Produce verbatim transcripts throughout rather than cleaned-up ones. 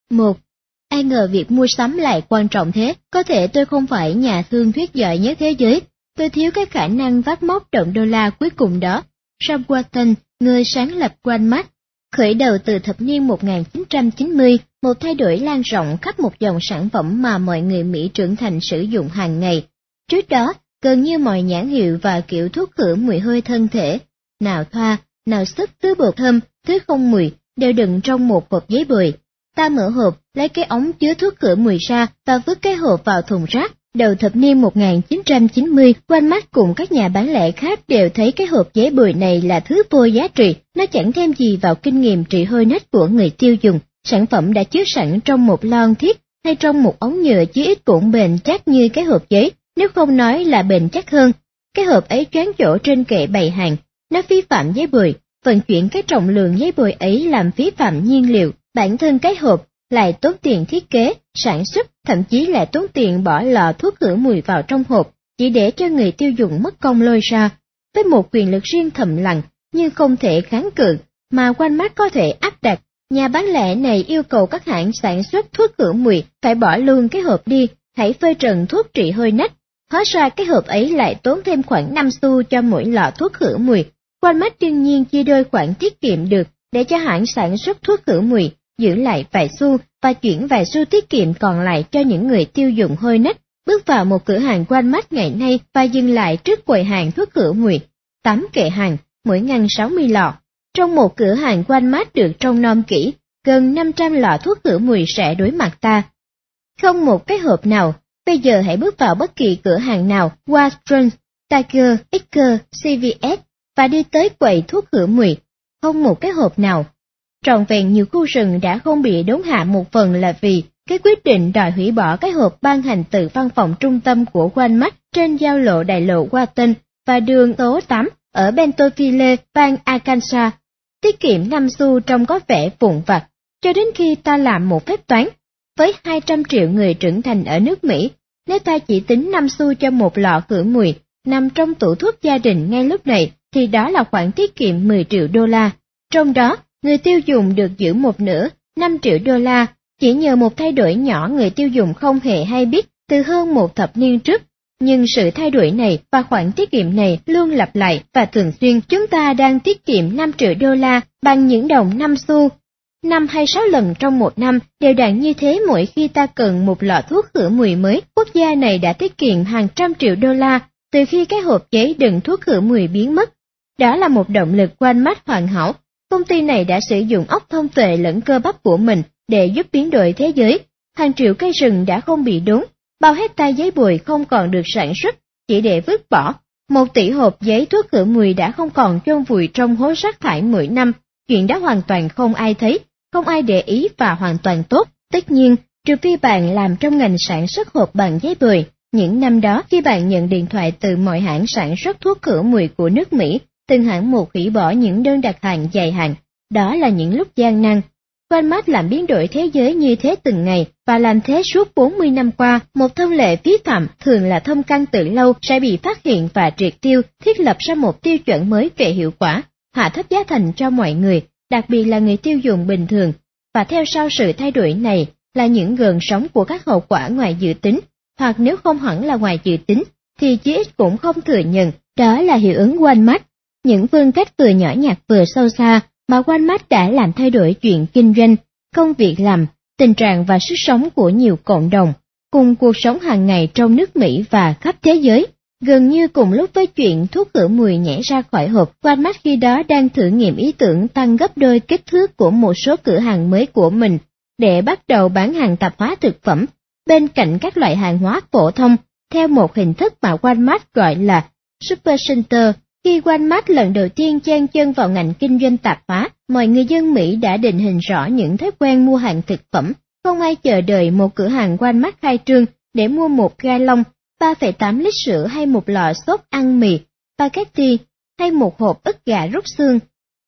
Một. Ai ngờ việc mua sắm lại quan trọng thế, có thể tôi không phải nhà thương thuyết giỏi nhất thế giới, tôi thiếu cái khả năng vắt móc đồng đô la cuối cùng đó. Sam Walton, người sáng lập Walmart, khởi đầu từ thập niên một nghìn chín trăm chín mươi, một thay đổi lan rộng khắp một dòng sản phẩm mà mọi người Mỹ trưởng thành sử dụng hàng ngày. Trước đó, gần như mọi nhãn hiệu và kiểu thuốc khử mùi hôi thân thể, nào thoa, nào sức thứ bột thơm, thứ không mùi, đều đựng trong một hộp giấy bồi. Ta mở hộp, lấy cái ống chứa thuốc khử mùi ra và vứt cái hộp vào thùng rác. Đầu thập niên một nghìn chín trăm chín mươi, Walmart cùng các nhà bán lẻ khác đều thấy cái hộp giấy bồi này là thứ vô giá trị, nó chẳng thêm gì vào kinh nghiệm trị hôi nách của người tiêu dùng. Sản phẩm đã chứa sẵn trong một lon thiết hay trong một ống nhựa chí ít cũng bền chắc như cái hộp giấy, nếu không nói là bền chắc hơn. Cái hộp ấy choán chỗ trên kệ bày hàng, nó phí phạm giấy bồi, vận chuyển cái trọng lượng giấy bồi ấy làm phí phạm nhiên liệu, bản thân cái hộp lại tốn tiền thiết kế, sản xuất, thậm chí lại tốn tiền bỏ lọ thuốc khử mùi vào trong hộp, chỉ để cho người tiêu dùng mất công lôi ra. Với một quyền lực riêng thầm lặng, nhưng không thể kháng cự, mà Walmart có thể áp đặt, nhà bán lẻ này yêu cầu các hãng sản xuất thuốc khử mùi phải bỏ luôn cái hộp đi, hãy phơi trần thuốc trị hôi nách. Hóa ra cái hộp ấy lại tốn thêm khoảng năm xu cho mỗi lọ thuốc khử mùi. Walmart đương nhiên chia đôi khoản tiết kiệm được để cho hãng sản xuất thuốc khử mùi, giữ lại vài xu và chuyển vài xu tiết kiệm còn lại cho những người tiêu dùng hôi nách. Bước vào một cửa hàng Walmart ngày nay và dừng lại trước quầy hàng thuốc khử mùi, tám kệ hàng, mỗi ngăn sáu mươi lọ. Trong một cửa hàng Walmart được trông nom kỹ, gần năm trăm lọ thuốc khử mùi sẽ đối mặt ta. Không một cái hộp nào. Bây giờ hãy bước vào bất kỳ cửa hàng nào, Walgreens, Tiger, Ecker, xê vê ét và đi tới quầy thuốc khử mùi. Không một cái hộp nào. Trọn vẹn nhiều khu rừng đã không bị đốn hạ một phần là vì cái quyết định đòi hủy bỏ cái hộp ban hành từ văn phòng trung tâm của Walmart trên giao lộ đại lộ Walton và đường số tám ở Bentonville, bang Arkansas. Tiết kiệm năm xu trông có vẻ vụn vặt, cho đến khi ta làm một phép toán. Với hai trăm triệu người trưởng thành ở nước Mỹ, nếu ta chỉ tính năm xu cho một lọ khử mùi nằm trong tủ thuốc gia đình ngay lúc này, thì đó là khoản tiết kiệm mười triệu đô la. Trong đó, người tiêu dùng được giữ một nửa, năm triệu đô la, chỉ nhờ một thay đổi nhỏ người tiêu dùng không hề hay biết từ hơn một thập niên trước. Nhưng sự thay đổi này và khoản tiết kiệm này luôn lặp lại và thường xuyên. Chúng ta đang tiết kiệm năm triệu đô la bằng những đồng năm xu. Năm hay sáu lần trong một năm, đều đặn như thế mỗi khi ta cần một lọ thuốc khử mùi mới. Quốc gia này đã tiết kiệm hàng trăm triệu đô la từ khi cái hộp giấy đựng thuốc khử mùi biến mất. Đó là một động lực Walmart hoàn hảo. Công ty này đã sử dụng óc thông tuệ lẫn cơ bắp của mình để giúp biến đổi thế giới. Hàng triệu cây rừng đã không bị đốn, bao hecta giấy bồi không còn được sản xuất, chỉ để vứt bỏ. Một tỷ hộp giấy thuốc khử mùi đã không còn chôn vùi trong hố rác thải mỗi năm. Chuyện đó hoàn toàn không ai thấy, không ai để ý và hoàn toàn tốt. Tất nhiên, trừ phi bạn làm trong ngành sản xuất hộp bằng giấy bồi. Những năm đó, khi bạn nhận điện thoại từ mọi hãng sản xuất thuốc khử mùi của nước Mỹ, từng hãng một hủy bỏ những đơn đặt hàng dài hạn, đó là những lúc gian nan. Walmart làm biến đổi thế giới như thế từng ngày, và làm thế suốt bốn mươi năm qua. Một thông lệ vi phạm thường là thông căn từ lâu sẽ bị phát hiện và triệt tiêu, thiết lập ra một tiêu chuẩn mới về hiệu quả, hạ thấp giá thành cho mọi người, đặc biệt là người tiêu dùng bình thường. Và theo sau sự thay đổi này là những gợn sóng của các hậu quả ngoài dự tính, hoặc nếu không hẳn là ngoài dự tính, thì chí ít cũng không thừa nhận, đó là hiệu ứng Walmart. Những phương cách vừa nhỏ nhặt vừa sâu xa mà Walmart đã làm thay đổi chuyện kinh doanh, công việc làm, tình trạng và sức sống của nhiều cộng đồng, cùng cuộc sống hàng ngày trong nước Mỹ và khắp thế giới. Gần như cùng lúc với chuyện thuốc khử mùi nhảy ra khỏi hộp, Walmart khi đó đang thử nghiệm ý tưởng tăng gấp đôi kích thước của một số cửa hàng mới của mình để bắt đầu bán hàng tạp hóa thực phẩm bên cạnh các loại hàng hóa phổ thông, theo một hình thức mà Walmart gọi là Supercenter. Khi Walmart lần đầu tiên chen chân vào ngành kinh doanh tạp hóa, mọi người dân Mỹ đã định hình rõ những thói quen mua hàng thực phẩm. Không ai chờ đợi một cửa hàng Walmart khai trương để mua một ga lông, ba phẩy tám lít sữa hay một lọ sốt ăn mì, spaghetti hay một hộp ức gà rút xương.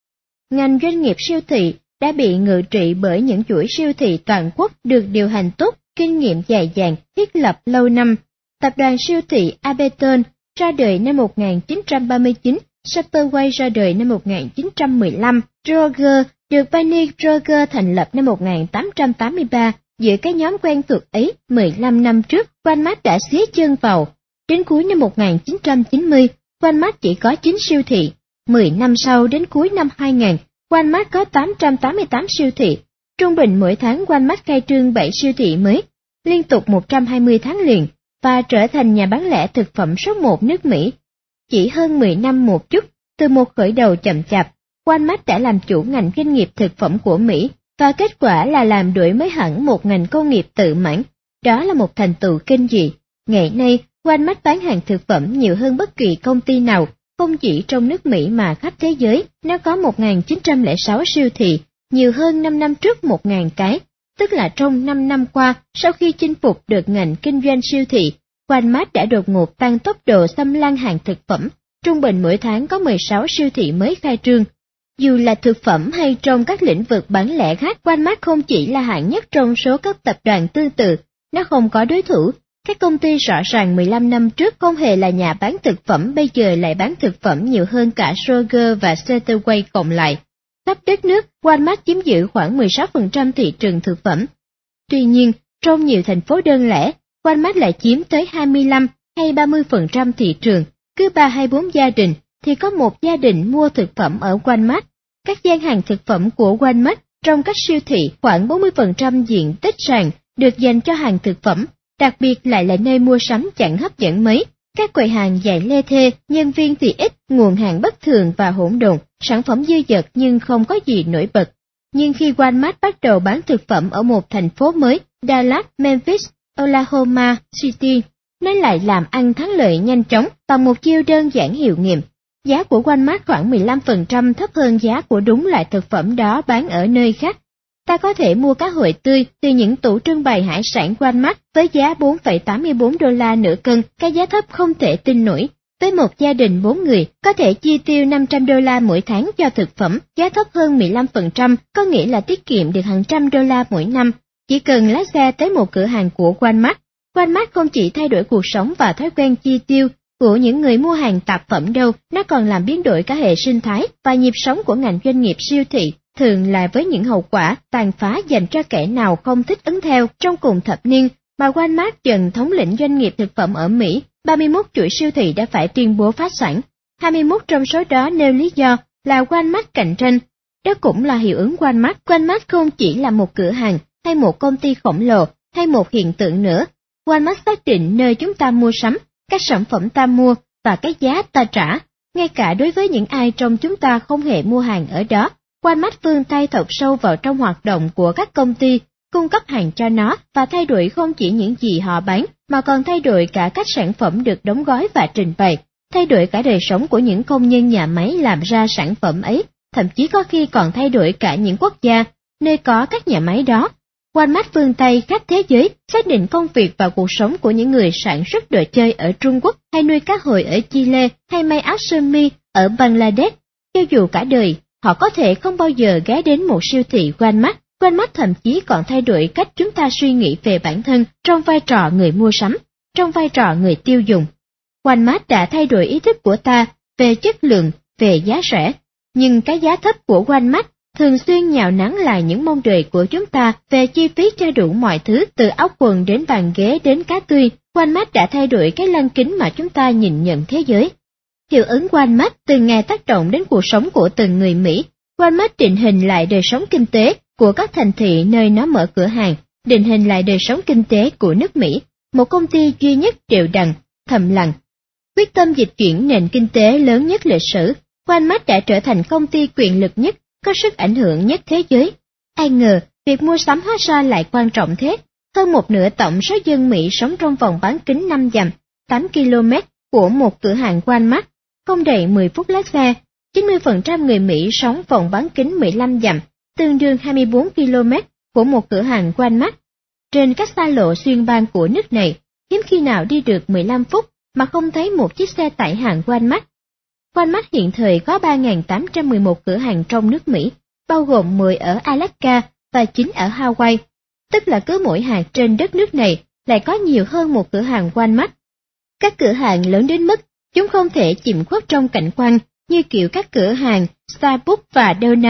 Ngành doanh nghiệp siêu thị đã bị ngự trị bởi những chuỗi siêu thị toàn quốc được điều hành tốt, kinh nghiệm dày dặn, thiết lập lâu năm. Tập đoàn siêu thị Abeton ra đời năm một nghìn chín trăm ba mươi chín, Superway ra đời năm một nghìn chín trăm mười lăm, Kroger được Barney Roger thành lập năm một nghìn tám trăm tám mươi ba. Giữa cái nhóm quen thuộc ấy, mười lăm năm trước, Walmart đã xía chân vào. Đến cuối năm một nghìn chín trăm chín mươi, Walmart chỉ có chín siêu thị. mười năm sau, đến cuối năm hai nghìn, Walmart có tám trăm tám mươi tám siêu thị. Trung bình mỗi tháng Walmart khai trương bảy siêu thị mới, liên tục một trăm hai mươi tháng liền, và trở thành nhà bán lẻ thực phẩm số một nước Mỹ. Chỉ hơn mười năm một chút, từ một khởi đầu chậm chạp, Walmart đã làm chủ ngành doanh nghiệp thực phẩm của Mỹ, và kết quả là làm đổi mới hẳn một ngành công nghiệp tự mãn. Đó là một thành tựu kinh dị. Ngày nay, Walmart bán hàng thực phẩm nhiều hơn bất kỳ công ty nào, không chỉ trong nước Mỹ mà khắp thế giới. Nó có một nghìn chín trăm lẻ sáu siêu thị, nhiều hơn năm năm trước một nghìn cái, tức là trong năm năm qua, sau khi chinh phục được ngành kinh doanh siêu thị, Walmart đã đột ngột tăng tốc độ xâm lăng hàng thực phẩm. Trung bình mỗi tháng có mười sáu siêu thị mới khai trương. Dù là thực phẩm hay trong các lĩnh vực bán lẻ khác, Walmart không chỉ là hạng nhất trong số các tập đoàn tương tự, nó không có đối thủ. Các công ty rõ ràng mười lăm năm trước không hề là nhà bán thực phẩm, bây giờ lại bán thực phẩm nhiều hơn cả Kroger và Safeway cộng lại. Khắp đất nước, Walmart chiếm giữ khoảng mười sáu phần trăm thị trường thực phẩm. Tuy nhiên, trong nhiều thành phố đơn lẻ, Walmart lại chiếm tới hai mươi lăm hay ba mươi phần trăm thị trường. Cứ ba hay bốn gia đình thì có một gia đình mua thực phẩm ở Walmart. Các gian hàng thực phẩm của Walmart trong các siêu thị, khoảng bốn mươi phần trăm diện tích sàn được dành cho hàng thực phẩm, đặc biệt lại là nơi mua sắm chẳng hấp dẫn mấy. Các quầy hàng dài lê thê, nhân viên thì ít, nguồn hàng bất thường và hỗn độn, sản phẩm dư dật nhưng không có gì nổi bật. Nhưng khi Walmart bắt đầu bán thực phẩm ở một thành phố mới, Dallas, Memphis, Oklahoma City, nó lại làm ăn thắng lợi nhanh chóng bằng một chiêu đơn giản hiệu nghiệm. Giá của Walmart khoảng mười lăm phần trăm thấp hơn giá của đúng loại thực phẩm đó bán ở nơi khác. Ta có thể mua cá hồi tươi từ những tủ trưng bày hải sản Walmart với giá bốn phẩy tám mươi bốn đô la nửa cân, cái giá thấp không thể tin nổi. Với một gia đình bốn người, có thể chi tiêu năm trăm đô la mỗi tháng cho thực phẩm, giá thấp hơn mười lăm phần trăm, có nghĩa là tiết kiệm được hàng trăm đô la mỗi năm. Chỉ cần lái xe tới một cửa hàng của Walmart. Walmart không chỉ thay đổi cuộc sống và thói quen chi tiêu của những người mua hàng tạp phẩm đâu, nó còn làm biến đổi cả hệ sinh thái và nhịp sống của ngành doanh nghiệp siêu thị, thường là với những hậu quả tàn phá dành cho kẻ nào không thích ứng theo. Trong cùng thập niên mà Walmart dần thống lĩnh doanh nghiệp thực phẩm ở Mỹ, ba mươi mốt chuỗi siêu thị đã phải tuyên bố phá sản. hai mươi mốt trong số đó nêu lý do là Walmart cạnh tranh. Đó cũng là hiệu ứng Walmart. Walmart không chỉ là một cửa hàng, hay một công ty khổng lồ, hay một hiện tượng nữa. Walmart xác định nơi chúng ta mua sắm, các sản phẩm ta mua và cái giá ta trả. Ngay cả đối với những ai trong chúng ta không hề mua hàng ở đó, Walmart vươn tay thọc sâu vào trong hoạt động của các công ty, cung cấp hàng cho nó và thay đổi không chỉ những gì họ bán, mà còn thay đổi cả cách sản phẩm được đóng gói và trình bày, thay đổi cả đời sống của những công nhân nhà máy làm ra sản phẩm ấy, thậm chí có khi còn thay đổi cả những quốc gia nơi có các nhà máy đó. Walmart vươn tay khắp thế giới, xác định công việc và cuộc sống của những người sản xuất đồ chơi ở Trung Quốc, hay nuôi cá hồi ở Chile, hay may áo sơ mi ở Bangladesh. Cho dù cả đời, họ có thể không bao giờ ghé đến một siêu thị Walmart. Walmart thậm chí còn thay đổi cách chúng ta suy nghĩ về bản thân trong vai trò người mua sắm, trong vai trò người tiêu dùng. Walmart đã thay đổi ý thức của ta về chất lượng, về giá rẻ, nhưng cái giá thấp của Walmart thường xuyên nhào nắn lại những mong đợi của chúng ta về chi phí cho đủ mọi thứ, từ áo quần đến bàn ghế đến cá tươi. Walmart đã thay đổi cái lăng kính mà chúng ta nhìn nhận thế giới. Hiệu ứng Walmart từng ngày tác động đến cuộc sống của từng người Mỹ. Walmart định hình lại đời sống kinh tế của các thành thị nơi nó mở cửa hàng, định hình lại đời sống kinh tế của nước Mỹ, một công ty duy nhất đều đặn, thầm lặng, quyết tâm dịch chuyển nền kinh tế lớn nhất lịch sử. Walmart đã trở thành công ty quyền lực nhất, có sức ảnh hưởng nhất thế giới. Ai ngờ, việc mua sắm hóa ra lại quan trọng thế. Hơn một nửa tổng số dân Mỹ sống trong vòng bán kính năm dặm, tám ki lô mét của một cửa hàng Walmart. Không đầy mười phút lái xe, chín mươi phần trăm người Mỹ sống vòng bán kính mười lăm dặm, tương đương hai mươi bốn ki lô mét của một cửa hàng Walmart. Trên các xa lộ xuyên bang của nước này, hiếm khi nào đi được mười lăm phút mà không thấy một chiếc xe tải hàng Walmart. Walmart hiện thời có ba nghìn tám trăm mười một cửa hàng trong nước Mỹ, bao gồm mười ở Alaska và chín ở Hawaii, tức là cứ mỗi hạt trên đất nước này lại có nhiều hơn một cửa hàng Walmart. Các cửa hàng lớn đến mức chúng không thể chìm khuất trong cảnh quan như kiểu các cửa hàng Starbucks và Donald.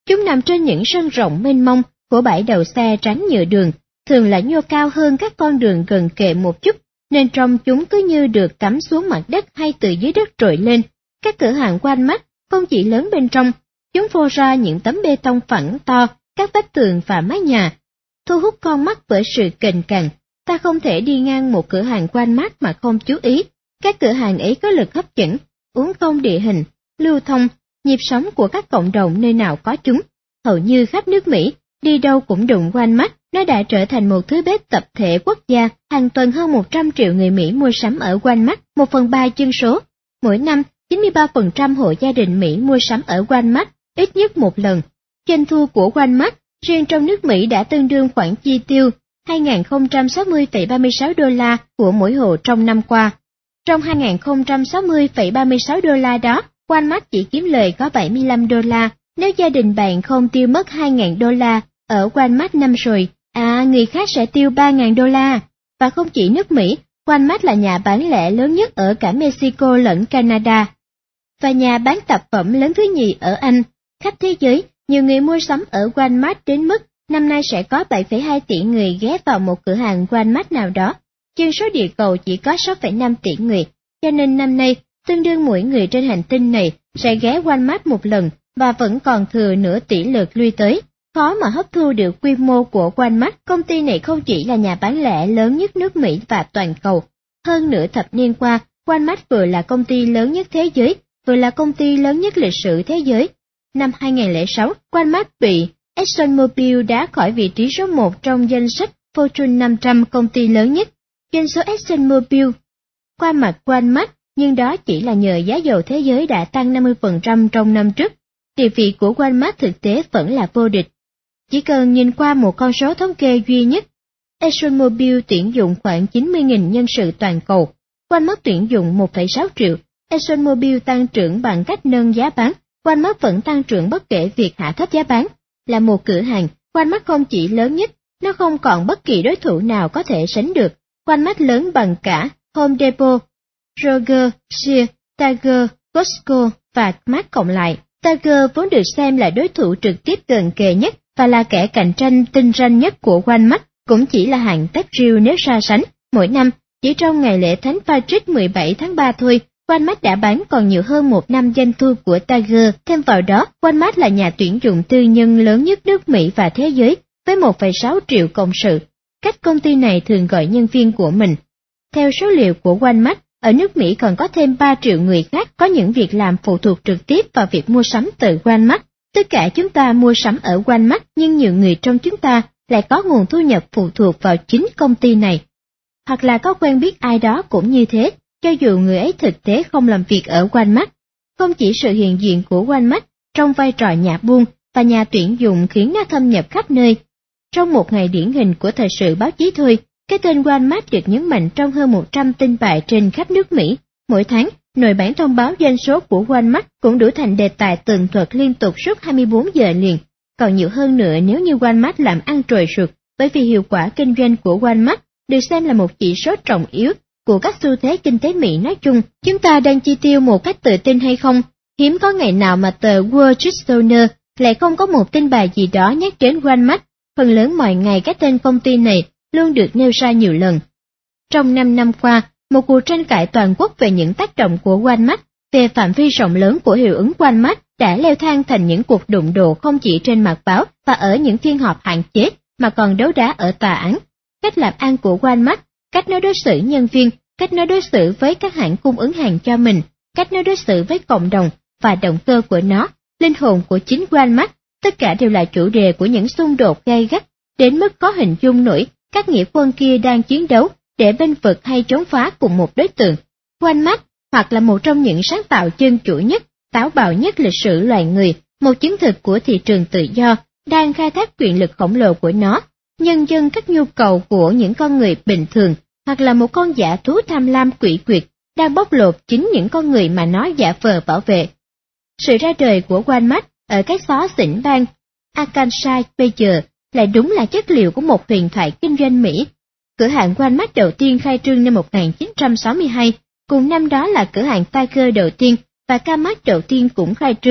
Chúng nằm trên những sân rộng mênh mông của bãi đậu xe tránh nhựa đường, thường là nhô cao hơn các con đường gần kề một chút, nên trông chúng cứ như được cắm xuống mặt đất hay từ dưới đất trồi lên. Các cửa hàng Walmart không chỉ lớn bên trong, chúng phô ra những tấm bê tông phẳng to, các vách tường và mái nhà, thu hút con mắt bởi sự kềnh cằn. Ta không thể đi ngang một cửa hàng Walmart mà không chú ý. Các cửa hàng ấy có lực hấp dẫn, uốn cong địa hình, lưu thông, nhịp sống của các cộng đồng nơi nào có chúng. Hầu như khắp nước Mỹ, đi đâu cũng đụng Walmart, nó đã trở thành một thứ bếp tập thể quốc gia. Hàng tuần hơn một trăm triệu người Mỹ mua sắm ở Walmart, một phần ba dân số. Mỗi năm, chín mươi ba phần trăm hộ gia đình Mỹ mua sắm ở Walmart ít nhất một lần. Doanh thu của Walmart riêng trong nước Mỹ đã tương đương khoản chi tiêu hai nghìn không trăm sáu mươi phẩy ba mươi sáu đô la của mỗi hộ trong năm qua. Trong hai nghìn không trăm sáu mươi phẩy ba mươi sáu đô la đó, Walmart chỉ kiếm lời có bảy mươi lăm đô la. Nếu gia đình bạn không tiêu mất hai nghìn đô la ở Walmart năm rồi, à người khác sẽ tiêu ba nghìn đô la. Và không chỉ nước Mỹ, Walmart là nhà bán lẻ lớn nhất ở cả Mexico lẫn Canada, và nhà bán tạp phẩm lớn thứ nhì ở Anh. Khắp thế giới, nhiều người mua sắm ở Walmart đến mức năm nay sẽ có bảy phẩy hai tỷ người ghé vào một cửa hàng Walmart nào đó. Dân số địa cầu chỉ có sáu phẩy năm tỷ người, cho nên năm nay, tương đương mỗi người trên hành tinh này sẽ ghé Walmart một lần và vẫn còn thừa nửa tỷ lượt lui tới. Khó mà hấp thu được quy mô của Walmart, công ty này không chỉ là nhà bán lẻ lớn nhất nước Mỹ và toàn cầu. Hơn nửa thập niên qua, Walmart vừa là công ty lớn nhất thế giới, vừa là công ty lớn nhất lịch sử thế giới. Năm hai nghìn không trăm lẻ sáu, Walmart bị ExxonMobil đá khỏi vị trí số một trong danh sách Fortune năm trăm công ty lớn nhất. Doanh số ExxonMobil qua mặt Walmart, nhưng đó chỉ là nhờ giá dầu thế giới đã tăng năm mươi phần trăm trong năm trước. Địa vị của Walmart thực tế vẫn là vô địch. Chỉ cần nhìn qua một con số thống kê duy nhất, ExxonMobil tuyển dụng khoảng chín mươi nghìn nhân sự toàn cầu, Walmart tuyển dụng một phẩy sáu triệu. ExxonMobil tăng trưởng bằng cách nâng giá bán, Walmart vẫn tăng trưởng bất kể việc hạ thấp giá bán. Là một cửa hàng, Walmart không chỉ lớn nhất, nó không còn bất kỳ đối thủ nào có thể sánh được. Walmart lớn bằng cả Home Depot, Kroger, Sears, Target, Costco và Mart cộng lại. Target vốn được xem là đối thủ trực tiếp gần kề nhất và là kẻ cạnh tranh tinh ranh nhất của Walmart, cũng chỉ là hạng tép riêu nếu so sánh. Mỗi năm, chỉ trong ngày lễ Thánh Patrick mười bảy tháng ba thôi, Walmart đã bán còn nhiều hơn một năm doanh thu của Target. Thêm vào đó, Walmart là nhà tuyển dụng tư nhân lớn nhất nước Mỹ và thế giới, với một phẩy sáu triệu công sự. Cách công ty này thường gọi nhân viên của mình. Theo số liệu của Walmart, ở nước Mỹ còn có thêm ba triệu người khác có những việc làm phụ thuộc trực tiếp vào việc mua sắm từ Walmart. Tất cả chúng ta mua sắm ở Walmart, nhưng nhiều người trong chúng ta lại có nguồn thu nhập phụ thuộc vào chính công ty này. Hoặc là có quen biết ai đó cũng như thế, cho dù người ấy thực tế không làm việc ở Walmart. Không chỉ sự hiện diện của Walmart trong vai trò nhà buôn và nhà tuyển dụng khiến nó thâm nhập khắp nơi. Trong một ngày điển hình của thời sự báo chí thôi, cái tên Walmart được nhấn mạnh trong hơn một trăm tin bài trên khắp nước Mỹ. Mỗi tháng, nồi bản thông báo doanh số của Walmart cũng đủ thành đề tài tường thuật liên tục suốt hai mươi bốn giờ liền. Còn nhiều hơn nữa nếu như Walmart làm ăn trồi sụt, bởi vì hiệu quả kinh doanh của Walmart được xem là một chỉ số trọng yếu của các xu thế kinh tế Mỹ nói chung. Chúng ta đang chi tiêu một cách tự tin hay không? Hiếm có ngày nào mà tờ Wall Street Journal lại không có một tin bài gì đó nhắc đến Walmart. Phần lớn mọi ngày cái tên công ty này luôn được nêu ra nhiều lần. Trong năm năm qua, một cuộc tranh cãi toàn quốc về những tác động của Walmart, về phạm vi rộng lớn của hiệu ứng Walmart đã leo thang thành những cuộc đụng độ không chỉ trên mặt báo và ở những phiên họp hạn chế, mà còn đấu đá ở tòa án. Cách làm ăn của Walmart, cách nó đối xử nhân viên, cách nó đối xử với các hãng cung ứng hàng cho mình, cách nó đối xử với cộng đồng và động cơ của nó, linh hồn của chính Walmart, tất cả đều là chủ đề của những xung đột gay gắt, đến mức có hình dung nổi các nghĩa quân kia đang chiến đấu để bênh vực hay chống phá cùng một đối tượng. Walmart hoặc là một trong những sáng tạo chân chủ nhất, táo bạo nhất lịch sử loài người, một chứng thực của thị trường tự do, đang khai thác quyền lực khổng lồ của nó, nhân dân các nhu cầu của những con người bình thường, hoặc là một con dã thú tham lam quỷ quyệt, đang bóc lột chính những con người mà nó giả vờ bảo vệ. Sự ra đời của Walmart ở cái xó xỉnh bang Arkansas bây giờ lại đúng là chất liệu của một huyền thoại kinh doanh Mỹ. Cửa hàng Walmart đầu tiên khai trương năm một nghìn chín trăm sáu mươi hai, cùng năm đó là cửa hàng Target đầu tiên và Kmart đầu tiên cũng khai trương.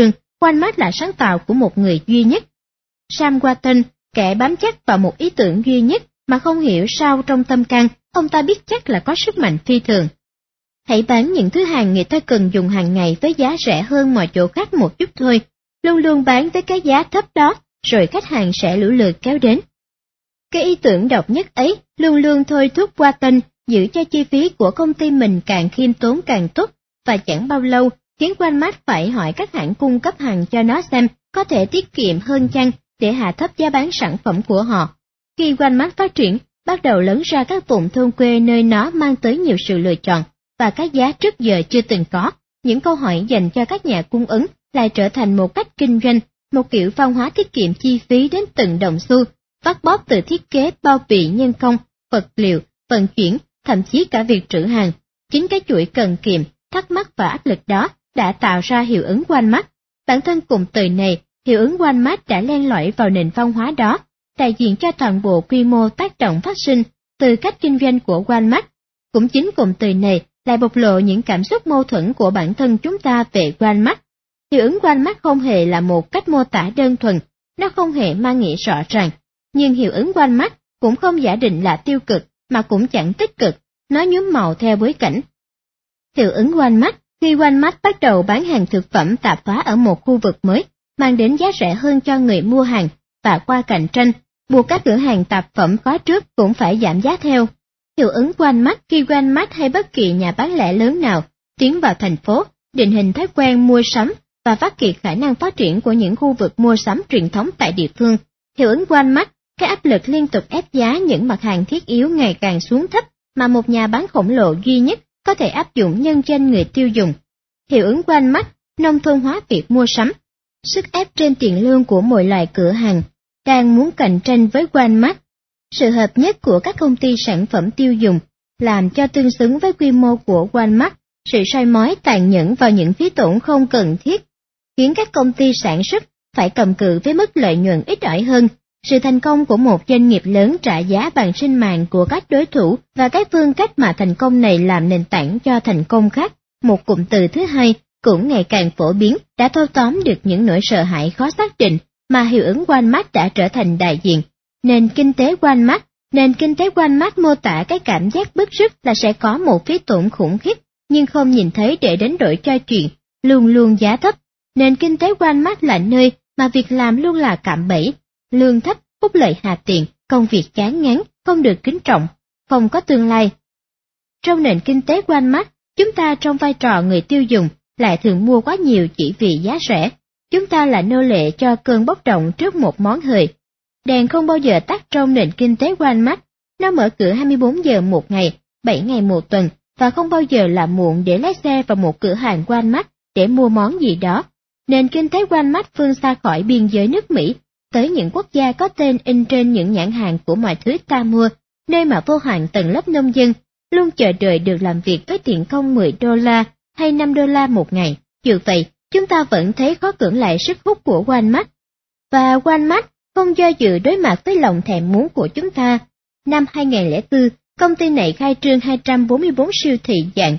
Walmart là sáng tạo của một người duy nhất. Sam Walton, kẻ bám chắc vào một ý tưởng duy nhất mà không hiểu sao trong tâm can, ông ta biết chắc là có sức mạnh phi thường. Hãy bán những thứ hàng người ta cần dùng hàng ngày với giá rẻ hơn mọi chỗ khác một chút thôi, luôn luôn bán với cái giá thấp đó, rồi khách hàng sẽ lũ lượt kéo đến. Cái ý tưởng độc nhất ấy luôn luôn thôi thúc Walton giữ cho chi phí của công ty mình càng khiêm tốn càng tốt, và chẳng bao lâu khiến Walmart phải hỏi các hãng cung cấp hàng cho nó xem có thể tiết kiệm hơn chăng để hạ thấp giá bán sản phẩm của họ. Khi Walmart phát triển, bắt đầu lấn ra các vùng thôn quê nơi nó mang tới nhiều sự lựa chọn và các giá trước giờ chưa từng có, những câu hỏi dành cho các nhà cung ứng lại trở thành một cách kinh doanh, một kiểu văn hóa tiết kiệm chi phí đến từng đồng xu, vắt bóp từ thiết kế, bao bì, nhân công, vật liệu, vận chuyển, thậm chí cả việc trữ hàng. Chính cái chuỗi cần kiệm, thắc mắc và áp lực đó đã tạo ra hiệu ứng Walmart. Bản thân cụm từ này, hiệu ứng Walmart đã len lỏi vào nền văn hóa đó, đại diện cho toàn bộ quy mô tác động phát sinh từ cách kinh doanh của Walmart. Cũng chính cụm từ này lại bộc lộ những cảm xúc mâu thuẫn của bản thân chúng ta về Walmart. Hiệu ứng Walmart không hề là một cách mô tả đơn thuần, nó không hề mang nghĩa rõ ràng, nhưng hiệu ứng Walmart cũng không giả định là tiêu cực mà cũng chẳng tích cực, nó nhuốm màu theo bối cảnh. Hiệu ứng Walmart, khi Walmart bắt đầu bán hàng thực phẩm tạp hóa ở một khu vực mới, mang đến giá rẻ hơn cho người mua hàng, và qua cạnh tranh, buộc các cửa hàng tạp phẩm có trước cũng phải giảm giá theo. Hiệu ứng Walmart khi Walmart hay bất kỳ nhà bán lẻ lớn nào tiến vào thành phố, định hình thói quen mua sắm và phát triển khả năng phát triển của những khu vực mua sắm truyền thống tại địa phương. Hiệu ứng Walmart, cái áp lực liên tục ép giá những mặt hàng thiết yếu ngày càng xuống thấp mà một nhà bán khổng lồ duy nhất có thể áp dụng nhân danh người tiêu dùng. Hiệu ứng Walmart, nông thôn hóa việc mua sắm, sức ép trên tiền lương của mọi loại cửa hàng đang muốn cạnh tranh với Walmart. Sự hợp nhất của các công ty sản phẩm tiêu dùng làm cho tương xứng với quy mô của Walmart, sự soi mói tàn nhẫn vào những phí tổn không cần thiết, khiến các công ty sản xuất phải cầm cự với mức lợi nhuận ít ỏi hơn. Sự thành công của một doanh nghiệp lớn trả giá bằng sinh mạng của các đối thủ và cái phương cách mà thành công này làm nền tảng cho thành công khác. Một cụm từ thứ hai cũng ngày càng phổ biến đã thâu tóm được những nỗi sợ hãi khó xác định mà hiệu ứng Walmart đã trở thành đại diện. Nền kinh tế Walmart, nền kinh tế Walmart mô tả cái cảm giác bức rứt là sẽ có một phí tổn khủng khiếp, nhưng không nhìn thấy để đánh đổi cho chuyện, luôn luôn giá thấp. Nền kinh tế Walmart là nơi mà việc làm luôn là cạm bẫy, lương thấp, phúc lợi hà tiện, công việc chán ngán, không được kính trọng, không có tương lai. Trong nền kinh tế Walmart, chúng ta trong vai trò người tiêu dùng lại thường mua quá nhiều chỉ vì giá rẻ. Chúng ta là nô lệ cho cơn bốc đồng trước một món hời. Đèn không bao giờ tắt trong nền kinh tế Walmart, nó mở cửa hai mươi bốn giờ một ngày, bảy ngày một tuần, và không bao giờ là muộn để lái xe vào một cửa hàng Walmart để mua món gì đó. Nền kinh tế Walmart vươn xa khỏi biên giới nước Mỹ, tới những quốc gia có tên in trên những nhãn hàng của mọi thứ ta mua, nơi mà vô hạn tầng lớp nông dân luôn chờ đợi được làm việc với tiền công mười đô la hay năm đô la một ngày. Dù vậy, chúng ta vẫn thấy khó cưỡng lại sức hút của Walmart. Và Walmart không do dự đối mặt với lòng thèm muốn của chúng ta. Năm hai không không bốn, công ty này khai trương hai trăm bốn mươi bốn siêu thị dạng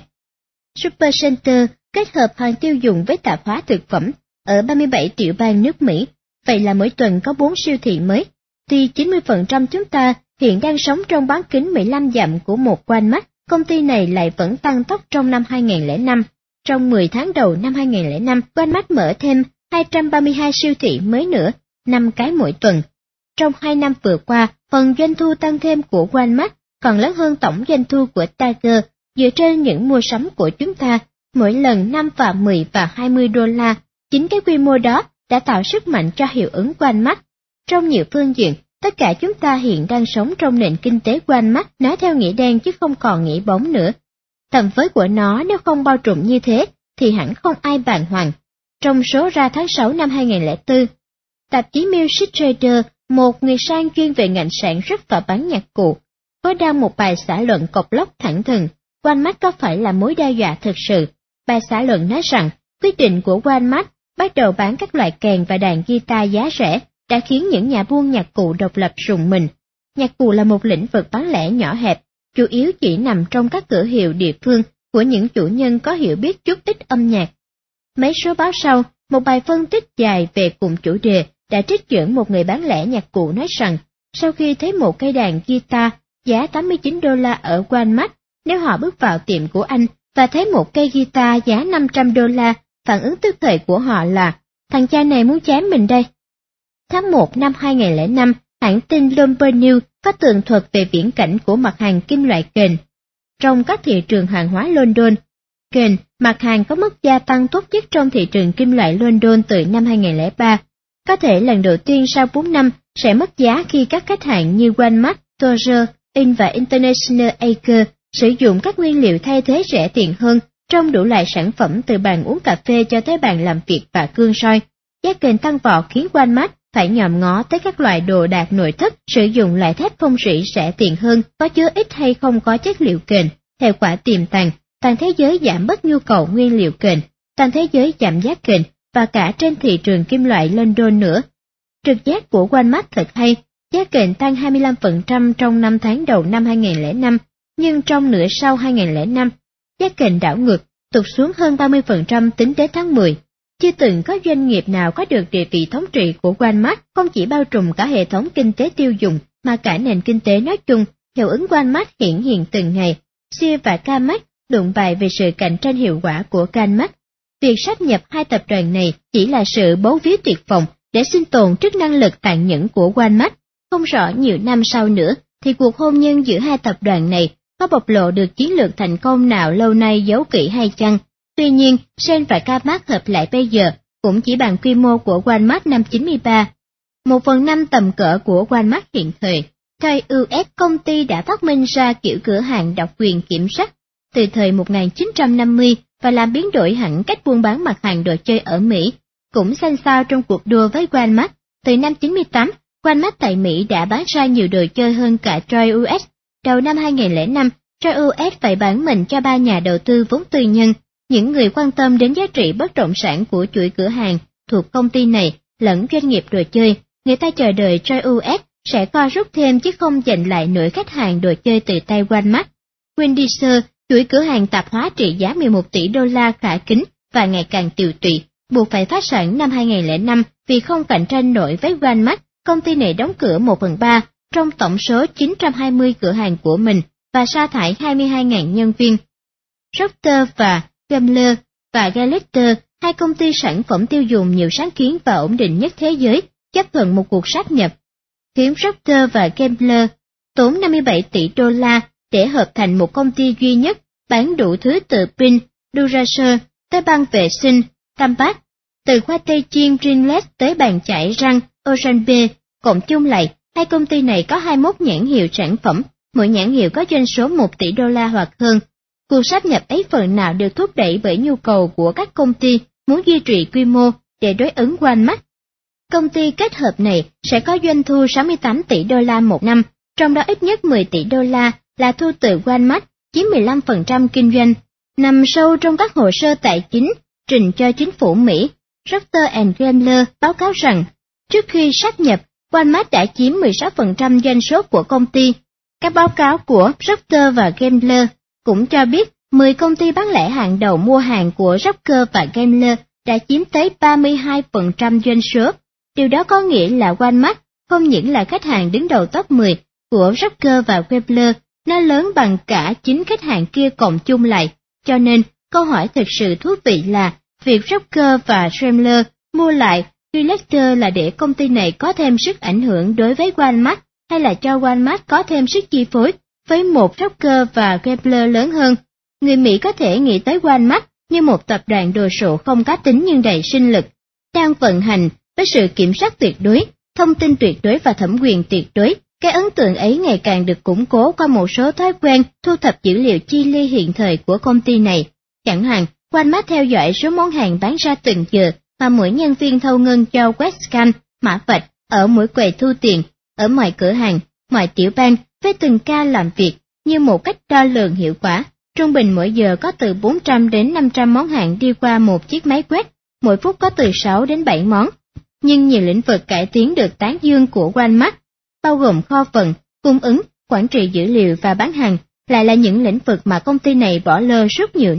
Supercenter kết hợp hàng tiêu dùng với tạp hóa thực phẩm ở ba mươi bảy tiểu bang nước Mỹ. Vậy là mỗi tuần có bốn siêu thị mới. Tuy chín mươi phần trăm chúng ta hiện đang sống trong bán kính mười lăm dặm của một Walmart, công ty này lại vẫn tăng tốc trong năm hai không không năm. Trong mười tháng đầu năm hai không không năm, Walmart mở thêm hai trăm ba mươi hai siêu thị mới nữa, năm cái mỗi tuần. Trong hai năm vừa qua, phần doanh thu tăng thêm của Walmart còn lớn hơn tổng doanh thu của Target dựa trên những mua sắm của chúng ta, mỗi lần năm và mười và hai mươi đô la. Chính cái quy mô đó đã tạo sức mạnh cho hiệu ứng Walmart. Trong nhiều phương diện, tất cả chúng ta hiện đang sống trong nền kinh tế Walmart nói theo nghĩa đen chứ không còn nghĩa bóng nữa. Tầm với của nó nếu không bao trùm như thế thì hẳn không ai bàng hoàng. Trong số ra tháng sáu năm hai không không bốn, tạp chí Music Trader, một người sang chuyên về ngành sản xuất và bán nhạc cụ, có đăng một bài xã luận cộc lốc thẳng thừng, Walmart có phải là mối đe dọa thực sự. Bài xã luận nói rằng, quyết định của Walmart bắt đầu bán các loại kèn và đàn guitar giá rẻ đã khiến những nhà buôn nhạc cụ độc lập rùng mình. Nhạc cụ là một lĩnh vực bán lẻ nhỏ hẹp, chủ yếu chỉ nằm trong các cửa hiệu địa phương của những chủ nhân có hiểu biết chút ít âm nhạc. Mấy số báo sau, một bài phân tích dài về cùng chủ đề đã trích dẫn một người bán lẻ nhạc cụ nói rằng, sau khi thấy một cây đàn guitar giá tám mươi chín đô la ở Walmart, nếu họ bước vào tiệm của anh và thấy một cây guitar giá năm trăm đô la, phản ứng tức thời của họ là, thằng cha này muốn chém mình đây. Tháng một năm hai nghìn lẻ năm, hãng tin Bloomberg News có tường thuật về viễn cảnh của mặt hàng kim loại kền. Trong các thị trường hàng hóa London, kền, mặt hàng có mức gia tăng tốt nhất trong thị trường kim loại London từ năm hai nghìn lẻ ba, có thể lần đầu tiên sau bốn năm sẽ mất giá khi các khách hàng như Walmart, Tozer, In và International Acre sử dụng các nguyên liệu thay thế rẻ tiền hơn trong đủ loại sản phẩm từ bàn uống cà phê cho tới bàn làm việc và cương soi. Giá kền tăng vọt khiến Walmart phải nhòm ngó tới các loại đồ đạc nội thất sử dụng loại thép không rỉ rẻ tiền hơn, có chứa ít hay không có chất liệu kền. Hệ quả tiềm tàng, toàn thế giới giảm bớt nhu cầu nguyên liệu kền, toàn thế giới giảm giá kền và cả trên thị trường kim loại London nữa. Trực giác của Walmart thật hay, giá kền tăng hai mươi lăm phần trăm trong năm tháng đầu năm hai nghìn lẻ năm, nhưng trong nửa sau hai nghìn lẻ năm, giá kền đảo ngược, tụt xuống hơn ba mươi phần trăm tính đến tháng mười. Chưa từng có doanh nghiệp nào có được địa vị thống trị của Walmart, không chỉ bao trùm cả hệ thống kinh tế tiêu dùng mà cả nền kinh tế nói chung. Hiệu ứng Walmart hiện hiện từng ngày. Sears và Kmart luận bài về sự cạnh tranh hiệu quả của Kmart. Việc sáp nhập hai tập đoàn này chỉ là sự bấu víu tuyệt vọng để sinh tồn trước năng lực tàn nhẫn của Walmart. Không rõ nhiều năm sau nữa thì cuộc hôn nhân giữa hai tập đoàn này có bộc lộ được chiến lược thành công nào lâu nay giấu kỹ hay chăng. Tuy nhiên, Sears và Kmart hợp lại bây giờ cũng chỉ bằng quy mô của Walmart năm chín mươi ba, một phần năm tầm cỡ của Walmart hiện thời. Toys u ét, công ty đã phát minh ra kiểu cửa hàng độc quyền kiểm soát từ thời một nghìn chín trăm năm mươi và làm biến đổi hẳn cách buôn bán mặt hàng đồ chơi ở Mỹ, cũng xanh xao trong cuộc đua với Walmart. Từ năm chín mươi tám, Walmart tại Mỹ đã bán ra nhiều đồ chơi hơn cả Toys u ét. Đầu năm hai nghìn lẻ năm, Toys u ét phải bán mình cho ba nhà đầu tư vốn tư nhân, những người quan tâm đến giá trị bất động sản của chuỗi cửa hàng thuộc công ty này lẫn doanh nghiệp đồ chơi. Người ta chờ đợi Toys u ét sẽ co rút thêm chứ không giành lại nửa khách hàng đồ chơi từ tay Walmart. Windsor, chuỗi cửa hàng tạp hóa trị giá mười một tỷ đô la khả kính và ngày càng tiều tụy, buộc phải phá sản năm hai nghìn lẻ năm vì không cạnh tranh nổi với Walmart. Công ty này đóng cửa một phần ba trong tổng số chín trăm hai mươi cửa hàng của mình và sa thải hai mươi hai nghìn nhân viên. Procter và Gamble và Gallagher, hai công ty sản phẩm tiêu dùng nhiều sáng kiến và ổn định nhất thế giới, chấp thuận một cuộc sáp nhập, khiến Procter và Gamble tốn năm mươi bảy tỷ đô la để hợp thành một công ty duy nhất bán đủ thứ từ pin, Duracell tới băng vệ sinh, Tampax, từ khoai tây chiên Pringles tới bàn chải răng Oral-B. Cộng chung lại, hai công ty này có hai mươi mốt nhãn hiệu sản phẩm, mỗi nhãn hiệu có doanh số một tỷ đô la hoặc hơn. Cuộc sáp nhập ấy phần nào được thúc đẩy bởi nhu cầu của các công ty muốn duy trì quy mô để đối ứng Walmart. Công ty kết hợp này sẽ có doanh thu sáu mươi tám tỷ đô la một năm, trong đó ít nhất mười tỷ đô la là thu từ Walmart, chiếm mười lăm phần trăm kinh doanh. Nằm sâu trong các hồ sơ tài chính trình cho chính phủ Mỹ, Procter and Gamble báo cáo rằng, trước khi sáp nhập, Walmart đã chiếm mười sáu phần trăm doanh số của công ty. Các báo cáo của Procter và Gamble cũng cho biết mười công ty bán lẻ hàng đầu mua hàng của Procter và Gamble đã chiếm tới ba mươi hai phần trăm doanh số. Điều đó có nghĩa là Walmart không những là khách hàng đứng đầu top mười của Procter và Gamble, nó lớn bằng cả chín khách hàng kia cộng chung lại. Cho nên, câu hỏi thực sự thú vị là, việc Procter và Gamble mua lại Gillette là để công ty này có thêm sức ảnh hưởng đối với Walmart, hay là cho Walmart có thêm sức chi phối với một Procter và Gamble lớn hơn. Người Mỹ có thể nghĩ tới Walmart như một tập đoàn đồ sộ không cá tính nhưng đầy sinh lực, đang vận hành với sự kiểm soát tuyệt đối, thông tin tuyệt đối và thẩm quyền tuyệt đối. Cái ấn tượng ấy ngày càng được củng cố qua một số thói quen thu thập dữ liệu chi li hiện thời của công ty này. Chẳng hạn, Walmart theo dõi số món hàng bán ra từng giờ mà mỗi nhân viên thâu ngân cho quét scan, mã vạch ở mỗi quầy thu tiền, ở mọi cửa hàng, mọi tiểu bang với từng ca làm việc như một cách đo lường hiệu quả. Trung bình mỗi giờ có từ bốn trăm đến năm trăm món hàng đi qua một chiếc máy quét, mỗi phút có từ sáu đến bảy món. Nhưng nhiều lĩnh vực cải tiến được tán dương của Walmart, bao gồm kho vận, cung ứng, quản trị dữ liệu và bán hàng, lại là những lĩnh vực mà công ty này bỏ lơ suốt nhiều năm,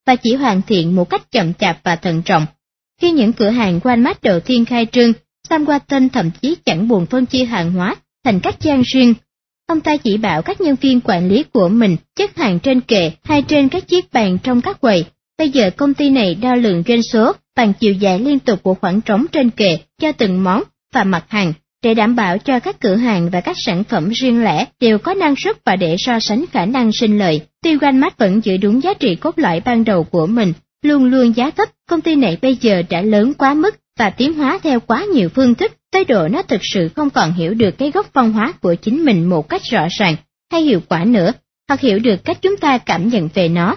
và chỉ hoàn thiện một cách chậm chạp và thận trọng. Khi những cửa hàng Walmart đầu tiên khai trương, Sam Walton thậm chí chẳng buồn phân chia hàng hóa thành các trang riêng. Ông ta chỉ bảo các nhân viên quản lý của mình chất hàng trên kệ hay trên các chiếc bàn trong các quầy. Bây giờ công ty này đo lường doanh số bằng chiều dài liên tục của khoảng trống trên kệ cho từng món và mặt hàng, để đảm bảo cho các cửa hàng và các sản phẩm riêng lẻ đều có năng suất và để so sánh khả năng sinh lợi. Tuy Walmart vẫn giữ đúng giá trị cốt lõi ban đầu của mình, luôn luôn giá thấp, công ty này bây giờ đã lớn quá mức và tiến hóa theo quá nhiều phương thức, tới độ nó thực sự không còn hiểu được cái gốc văn hóa của chính mình một cách rõ ràng hay hiệu quả nữa, hoặc hiểu được cách chúng ta cảm nhận về nó.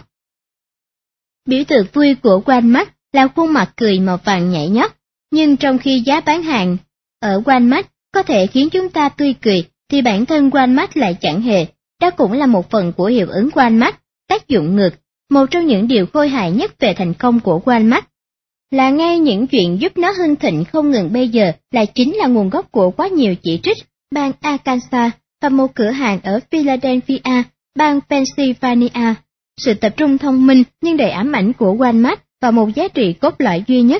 Biểu tượng vui của Walmart là khuôn mặt cười màu vàng nhảy nhót, nhưng trong khi giá bán hàng ở Walmart có thể khiến chúng ta tươi cười, thì bản thân Walmart lại chẳng hề. Đó cũng là một phần của hiệu ứng Walmart, tác dụng ngược. Một trong những điều khôi hài nhất về thành công của Walmart là ngay những chuyện giúp nó hưng thịnh không ngừng bây giờ là chính là nguồn gốc của quá nhiều chỉ trích. Bang Arkansas và một cửa hàng ở Philadelphia, bang Pennsylvania. Sự tập trung thông minh nhưng đầy ám ảnh của Walmart vào một giá trị cốt lõi duy nhất.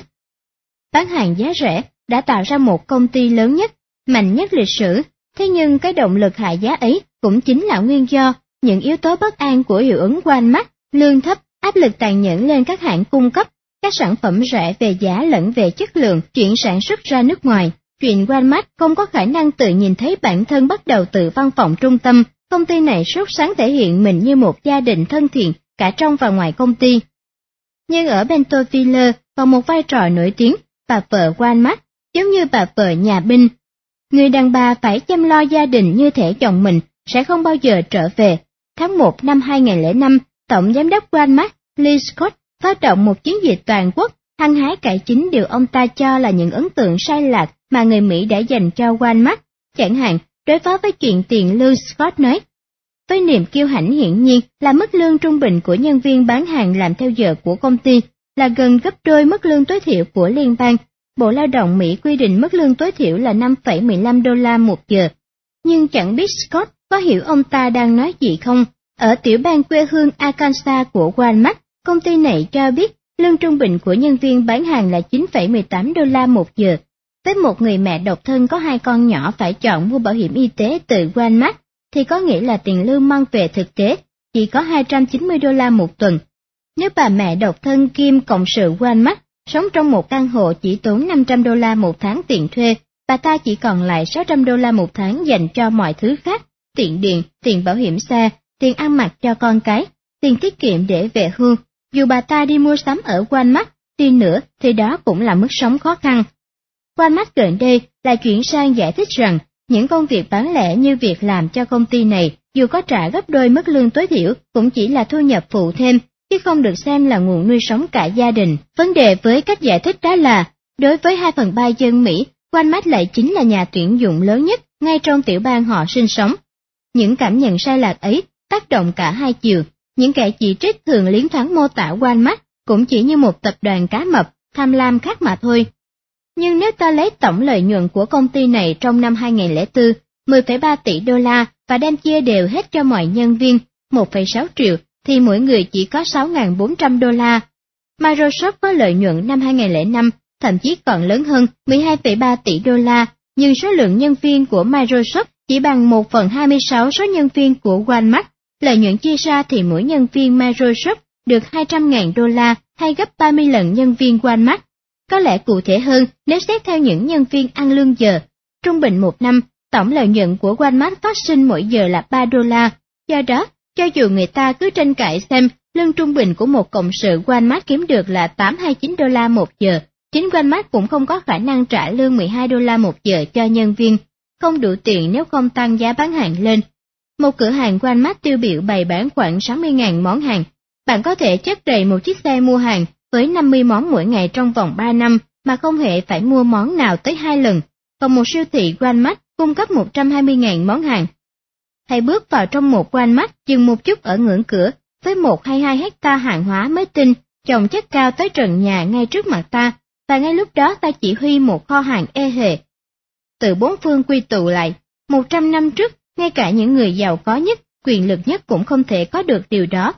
Bán hàng giá rẻ đã tạo ra một công ty lớn nhất, mạnh nhất lịch sử, thế nhưng cái động lực hạ giá ấy cũng chính là nguyên do những yếu tố bất an của hiệu ứng Walmart, lương thấp, áp lực tàn nhẫn lên các hãng cung cấp, các sản phẩm rẻ về giá lẫn về chất lượng chuyển sản xuất ra nước ngoài. Chuyện Walmart không có khả năng tự nhìn thấy bản thân bắt đầu từ văn phòng trung tâm, công ty này sốt sắng thể hiện mình như một gia đình thân thiện cả trong và ngoài công ty. Nhưng ở Bentonville còn một vai trò nổi tiếng, bà vợ Walmart, giống như bà vợ nhà binh. Người đàn bà phải chăm lo gia đình như thể chồng mình sẽ không bao giờ trở về. Tháng một năm hai nghìn không trăm lẻ năm, Tổng giám đốc Walmart Lee Scott phát động một chiến dịch toàn quốc, hăng hái cải chính điều ông ta cho là những ấn tượng sai lạc mà người Mỹ đã dành cho Walmart. Chẳng hạn, đối phó với chuyện tiền lương, Scott nói, với niềm kiêu hãnh hiển nhiên là mức lương trung bình của nhân viên bán hàng làm theo giờ của công ty là gần gấp đôi mức lương tối thiểu của liên bang. Bộ Lao động Mỹ quy định mức lương tối thiểu là năm phẩy mười lăm đô la một giờ. Nhưng chẳng biết Scott có hiểu ông ta đang nói gì không? Ở tiểu bang quê hương Arkansas của Walmart, công ty này cho biết lương trung bình của nhân viên bán hàng là chín phẩy mười tám đô la một giờ. Với một người mẹ độc thân có hai con nhỏ phải chọn mua bảo hiểm y tế từ Walmart, thì có nghĩa là tiền lương mang về thực tế chỉ có hai trăm chín mươi đô la một tuần. Nếu bà mẹ độc thân kiêm cộng sự Walmart sống trong một căn hộ chỉ tốn năm trăm đô la một tháng tiền thuê, bà ta chỉ còn lại sáu trăm đô la một tháng dành cho mọi thứ khác, tiền điện, tiền bảo hiểm xe, tiền ăn mặc cho con cái, tiền tiết kiệm để về hưu. Dù bà ta đi mua sắm ở Walmart đi nữa thì đó cũng là mức sống khó khăn. Walmart gần đây là chuyển sang giải thích rằng những công việc bán lẻ như việc làm cho công ty này dù có trả gấp đôi mức lương tối thiểu cũng chỉ là thu nhập phụ thêm, chứ không được xem là nguồn nuôi sống cả gia đình. Vấn đề với cách giải thích đó là, đối với hai phần ba dân Mỹ, Walmart lại chính là nhà tuyển dụng lớn nhất ngay trong tiểu bang họ sinh sống. Những cảm nhận sai lạc ấy tác động cả hai chiều. Những kẻ chỉ trích thường liến thoáng mô tả Walmart cũng chỉ như một tập đoàn cá mập, tham lam khác mà thôi. Nhưng nếu ta lấy tổng lợi nhuận của công ty này trong năm hai nghìn không trăm lẻ bốn, mười phẩy ba tỷ đô la và đem chia đều hết cho mọi nhân viên, một phẩy sáu triệu, thì mỗi người chỉ có sáu nghìn bốn trăm đô la. Microsoft có lợi nhuận năm hai nghìn không trăm lẻ năm, thậm chí còn lớn hơn mười hai phẩy ba tỷ đô la, nhưng số lượng nhân viên của Microsoft chỉ bằng một phần hai mươi sáu số nhân viên của Walmart. Lợi nhuận chia ra thì mỗi nhân viên Microsoft được hai trăm nghìn đô la, hay gấp ba mươi lần nhân viên Walmart. Có lẽ cụ thể hơn nếu xét theo những nhân viên ăn lương giờ. Trung bình một năm, tổng lợi nhuận của Walmart phát sinh mỗi giờ là ba đô la. Do đó, cho dù người ta cứ tranh cãi xem lương trung bình của một cộng sự Walmart kiếm được là tám hay chín đô la một giờ, chính Walmart cũng không có khả năng trả lương mười hai đô la một giờ cho nhân viên, không đủ tiền nếu không tăng giá bán hàng lên. Một cửa hàng Walmart tiêu biểu bày bán khoảng sáu mươi nghìn món hàng. Bạn có thể chất đầy một chiếc xe mua hàng với năm mươi món mỗi ngày trong vòng ba năm mà không hề phải mua món nào tới hai lần. Còn một siêu thị Walmart cung cấp một trăm hai mươi nghìn món hàng. Hãy bước vào trong một Walmart, dừng một chút ở ngưỡng cửa, với một hay hai hecta hàng hóa mới tinh, chồng chất cao tới trần nhà ngay trước mặt ta, và ngay lúc đó ta chỉ huy một kho hàng ê hề. Từ bốn phương quy tụ lại, một trăm năm trước, ngay cả những người giàu có nhất, quyền lực nhất cũng không thể có được điều đó.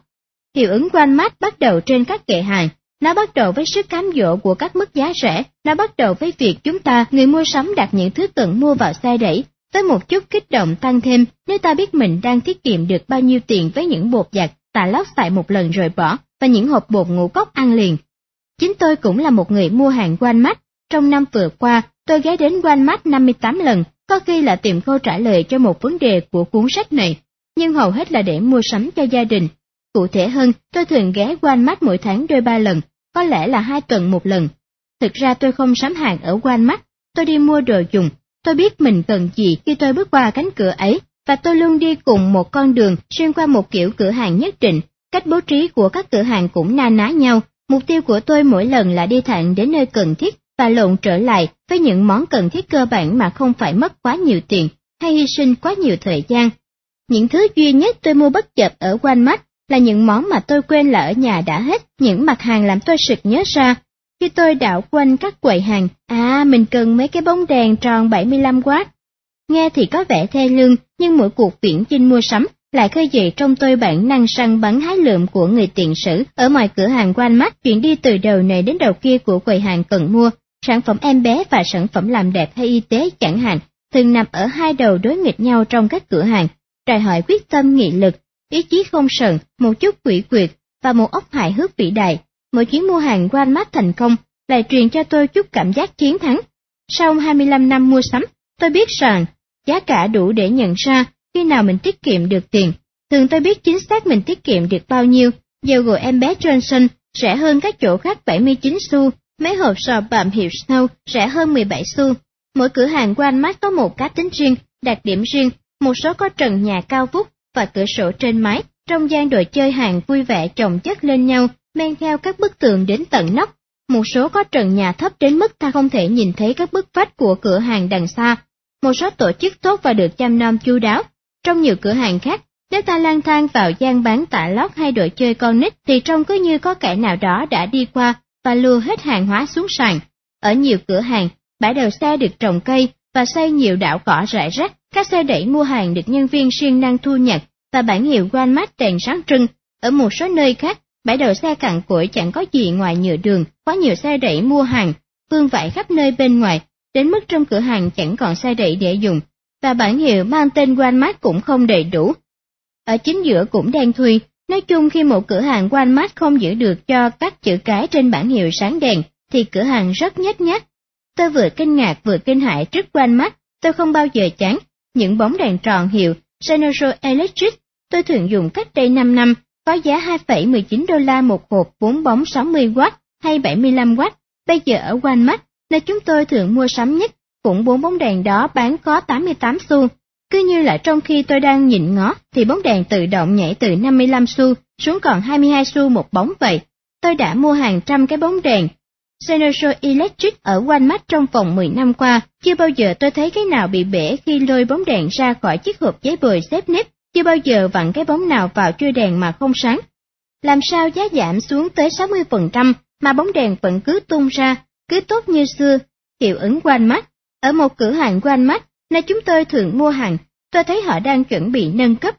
Hiệu ứng Walmart bắt đầu trên các kệ hàng. Nó bắt đầu với sức cám dỗ của các mức giá rẻ. Nó bắt đầu với việc chúng ta, người mua sắm, đặt những thứ cần mua vào xe đẩy, với một chút kích động tăng thêm nếu ta biết mình đang tiết kiệm được bao nhiêu tiền với những bột giặt tà lót xài một lần rồi bỏ, và những hộp bột ngũ cốc ăn liền. Chính tôi cũng là một người mua hàng Walmart. Trong năm vừa qua, tôi ghé đến Walmart năm mươi tám lần, có khi là tìm câu trả lời cho một vấn đề của cuốn sách này, nhưng hầu hết là để mua sắm cho gia đình. Cụ thể hơn, tôi thường ghé Walmart mỗi tháng đôi ba lần, có lẽ là hai tuần một lần. Thực ra tôi không sắm hàng ở Walmart, tôi đi mua đồ dùng. Tôi biết mình cần gì khi tôi bước qua cánh cửa ấy, và tôi luôn đi cùng một con đường xuyên qua một kiểu cửa hàng nhất định. Cách bố trí của các cửa hàng cũng na ná nhau. Mục tiêu của tôi mỗi lần là đi thẳng đến nơi cần thiết và lộn trở lại với những món cần thiết cơ bản mà không phải mất quá nhiều tiền hay hy sinh quá nhiều thời gian. Những thứ duy nhất tôi mua bất chợt ở Walmart là những món mà tôi quên là ở nhà đã hết, những mặt hàng làm tôi sực nhớ ra. Khi tôi đảo quanh các quầy hàng, à, mình cần mấy cái bóng đèn tròn bảy mươi lăm oát. Nghe thì có vẻ thê lương, nhưng mỗi cuộc viễn chinh mua sắm lại khơi dậy trong tôi bản năng săn bắn hái lượm của người tiền sử ở mọi cửa hàng Walmart, chuyển đi từ đầu này đến đầu kia của quầy hàng cần mua. Sản phẩm em bé và sản phẩm làm đẹp hay y tế chẳng hạn, thường nằm ở hai đầu đối nghịch nhau trong các cửa hàng, đòi hỏi quyết tâm, nghị lực, ý chí không sờn, một chút quỷ quyệt và một óc hài hước vĩ đại. Mỗi chuyến mua hàng Walmart thành công lại truyền cho tôi chút cảm giác chiến thắng. Sau hai mươi lăm năm mua sắm, tôi biết rằng giá cả đủ để nhận ra khi nào mình tiết kiệm được tiền. Thường tôi biết chính xác mình tiết kiệm được bao nhiêu. Dầu gội em bé Johnson rẻ hơn các chỗ khác bảy mươi chín xu, mấy hộp sò bạm hiệu Snow rẻ hơn mười bảy xu. Mỗi cửa hàng Walmart có một cá tính riêng, đặc điểm riêng. Một số có trần nhà cao vút và cửa sổ trên mái, trong gian đồ chơi hàng vui vẻ chồng chất lên nhau, men theo các bức tường đến tận nóc. Một số có trần nhà thấp đến mức ta không thể nhìn thấy các bức vách của cửa hàng đằng xa. Một số tổ chức tốt và được chăm nom chu đáo. Trong nhiều cửa hàng khác, nếu ta lang thang vào gian bán tạ lót hay đồ chơi con nít thì trông cứ như có kẻ nào đó đã đi qua và lùa hết hàng hóa xuống sàn. Ở nhiều cửa hàng, bãi đầu xe được trồng cây và xây nhiều đảo cỏ rải rác. Các xe đẩy mua hàng được nhân viên siêng năng thu nhặt và bản hiệu Walmart đèn sáng trưng. Ở một số nơi khác, bãi đầu xe cằn cỗi chẳng có gì ngoài nhựa đường, có nhiều xe đẩy mua hàng, vương vãi khắp nơi bên ngoài, đến mức trong cửa hàng chẳng còn xe đẩy để dùng, và bản hiệu mang tên Walmart cũng không đầy đủ. Ở chính giữa cũng đen thui. Nói chung, khi một cửa hàng Walmart không giữ được cho các chữ cái trên bản hiệu sáng đèn, thì cửa hàng rất nhếch nhác. Tôi vừa kinh ngạc vừa kinh hãi trước Walmart. Tôi không bao giờ chán. Những bóng đèn tròn hiệu General Electric tôi thường dùng cách đây năm năm, có giá hai phẩy mười chín đô la một hộp bốn bóng sáu mươi oát hay bảy mươi lăm oát. Bây giờ ở Walmart, nơi chúng tôi thường mua sắm nhất, cũng bốn bóng đèn đó bán có tám mươi tám xu. Cứ như là trong khi tôi đang nhìn ngó, thì bóng đèn tự động nhảy từ năm mươi lăm xu xuống còn hai mươi hai xu một bóng vậy. Tôi đã mua hàng trăm cái bóng đèn General Electric ở Walmart trong vòng mười năm qua, chưa bao giờ tôi thấy cái nào bị bể khi lôi bóng đèn ra khỏi chiếc hộp giấy bồi xếp nếp, chưa bao giờ vặn cái bóng nào vào chui đèn mà không sáng. Làm sao giá giảm xuống tới sáu mươi phần trăm mà bóng đèn vẫn cứ tung ra, cứ tốt như xưa. Hiệu ứng Walmart. Ở một cửa hàng Walmart, nơi chúng tôi thường mua hàng, tôi thấy họ đang chuẩn bị nâng cấp.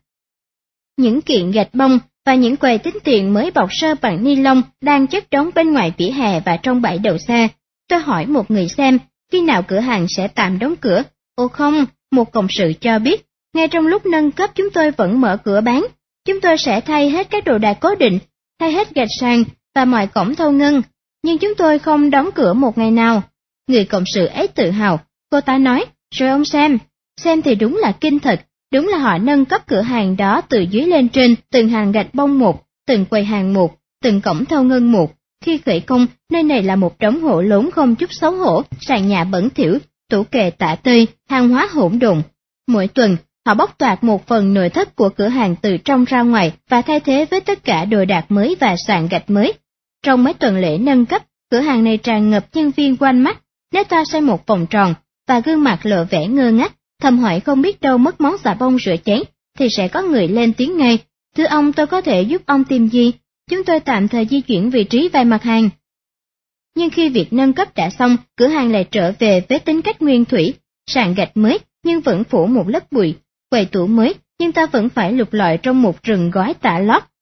Những kiện gạch bông và những quầy tính tiền mới bọc sơ bằng ni lông đang chất đống bên ngoài vỉa hè và trong bãi đậu xe. Tôi hỏi một người xem, khi nào cửa hàng sẽ tạm đóng cửa? Ồ không, một cộng sự cho biết, ngay trong lúc nâng cấp chúng tôi vẫn mở cửa bán. Chúng tôi sẽ thay hết các đồ đạc cố định, thay hết gạch sàn và mọi cổng thâu ngân, nhưng chúng tôi không đóng cửa một ngày nào. Người cộng sự ấy tự hào, cô ta nói, rồi ông xem, xem thì đúng là kinh thật. Đúng là họ nâng cấp cửa hàng đó từ dưới lên trên, từng hàng gạch bông một, từng quầy hàng một, từng cổng thâu ngân một. Khi khởi công, nơi này là một đống hổ lốn không chút xấu hổ, sàn nhà bẩn thỉu, tủ kệ tả tơi, hàng hóa hỗn độn. Mỗi tuần, họ bóc toạc một phần nội thất của cửa hàng từ trong ra ngoài và thay thế với tất cả đồ đạc mới và sàn gạch mới. Trong mấy tuần lễ nâng cấp, cửa hàng này tràn ngập nhân viên Walmart. Nếu ta xoay một vòng tròn và gương mặt lộ vẻ ngơ ngác, thầm hỏi không biết đâu mất món xà bông rửa chén, thì sẽ có người lên tiếng ngay, thưa ông, tôi có thể giúp ông tìm gì? Chúng tôi tạm thời di chuyển vị trí vài mặt hàng. Nhưng khi việc nâng cấp đã xong, cửa hàng lại trở về với tính cách nguyên thủy, sàn gạch mới nhưng vẫn phủ một lớp bụi, quầy tủ mới nhưng ta vẫn phải lục lọi trong một rừng gói tả lót,